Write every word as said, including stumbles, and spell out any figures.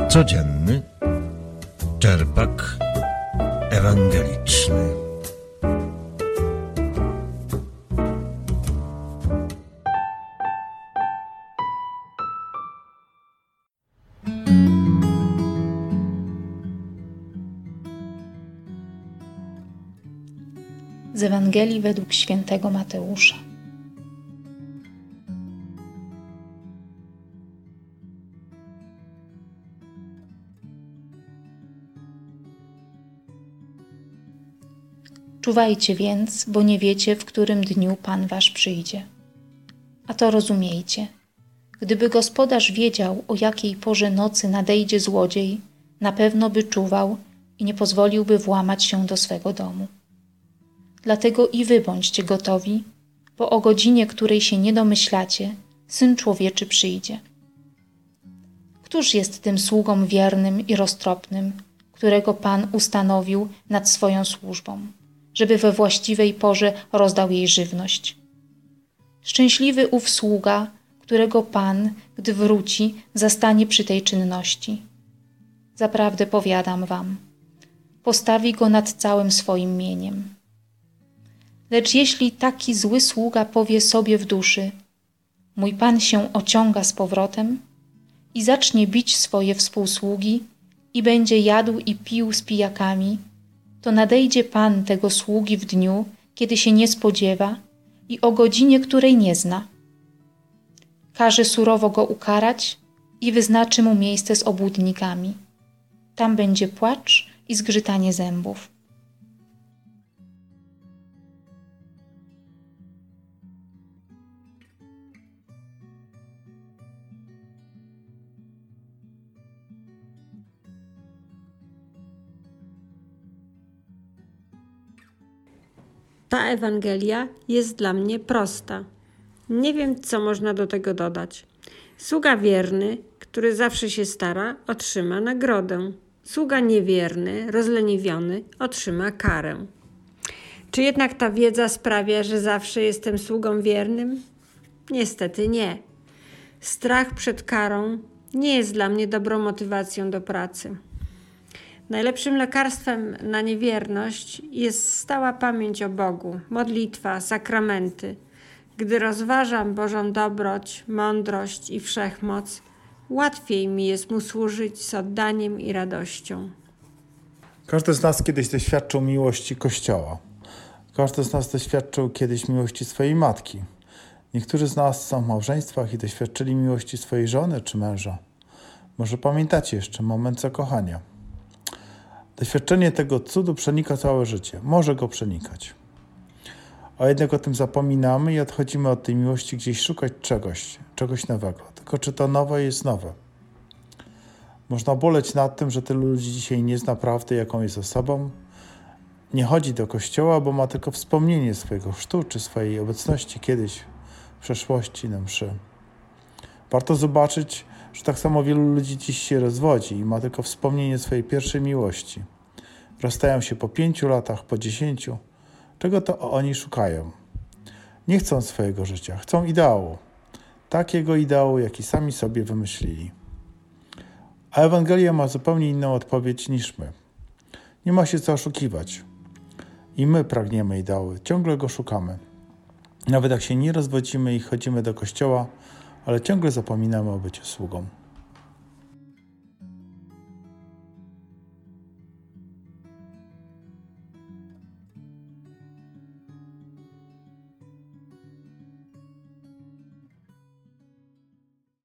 Codzienny czerpak ewangeliczny. Z Ewangelii według świętego Mateusza. Czuwajcie więc, bo nie wiecie, w którym dniu Pan wasz przyjdzie. A to rozumiejcie. Gdyby gospodarz wiedział, o jakiej porze nocy nadejdzie złodziej, na pewno by czuwał i nie pozwoliłby włamać się do swego domu. Dlatego i wy bądźcie gotowi, bo o godzinie, której się nie domyślacie, Syn Człowieczy przyjdzie. Któż jest tym sługą wiernym i roztropnym, którego Pan ustanowił nad swoją służbą, żeby we właściwej porze rozdał jej żywność? Szczęśliwy ów sługa, którego Pan, gdy wróci, zastanie przy tej czynności. Zaprawdę powiadam wam, postawi go nad całym swoim mieniem. Lecz jeśli taki zły sługa powie sobie w duszy: mój Pan się ociąga z powrotem, i zacznie bić swoje współsługi i będzie jadł i pił z pijakami, to nadejdzie Pan tego sługi w dniu, kiedy się nie spodziewa i o godzinie, której nie zna. Każe surowo go ukarać i wyznaczy mu miejsce z obłudnikami. Tam będzie płacz i zgrzytanie zębów. Ta Ewangelia jest dla mnie prosta. Nie wiem, co można do tego dodać. Sługa wierny, który zawsze się stara, otrzyma nagrodę. Sługa niewierny, rozleniwiony, otrzyma karę. Czy jednak ta wiedza sprawia, że zawsze jestem sługą wiernym? Niestety nie. Strach przed karą nie jest dla mnie dobrą motywacją do pracy. Najlepszym lekarstwem na niewierność jest stała pamięć o Bogu, modlitwa, sakramenty. Gdy rozważam Bożą dobroć, mądrość i wszechmoc, łatwiej mi jest Mu służyć z oddaniem i radością. Każdy z nas kiedyś doświadczył miłości Kościoła. Każdy z nas doświadczył kiedyś miłości swojej matki. Niektórzy z nas są w małżeństwach i doświadczyli miłości swojej żony czy męża. Może pamiętacie jeszcze moment zakochania. Doświadczenie tego cudu przenika całe życie. Może go przenikać. A jednak o tym zapominamy i odchodzimy od tej miłości gdzieś szukać czegoś, czegoś nowego. Tylko czy to nowe jest nowe? Można boleć nad tym, że tylu ludzi dzisiaj nie zna prawdy, jaką jest osobą. Nie chodzi do kościoła, bo ma tylko wspomnienie swojego chrztu czy swojej obecności kiedyś w przeszłości na mszy. Warto zobaczyć, że tak samo wielu ludzi dziś się rozwodzi i ma tylko wspomnienie swojej pierwszej miłości. Rozstają się po pięciu latach, po dziesięciu. Czego to oni szukają? Nie chcą swojego życia, chcą ideału. Takiego ideału, jaki sami sobie wymyślili. A Ewangelia ma zupełnie inną odpowiedź niż my. Nie ma się co oszukiwać. I my pragniemy ideału, ciągle go szukamy. Nawet jak się nie rozwodzimy i chodzimy do kościoła, ale ciągle zapominamy o byciu sługą.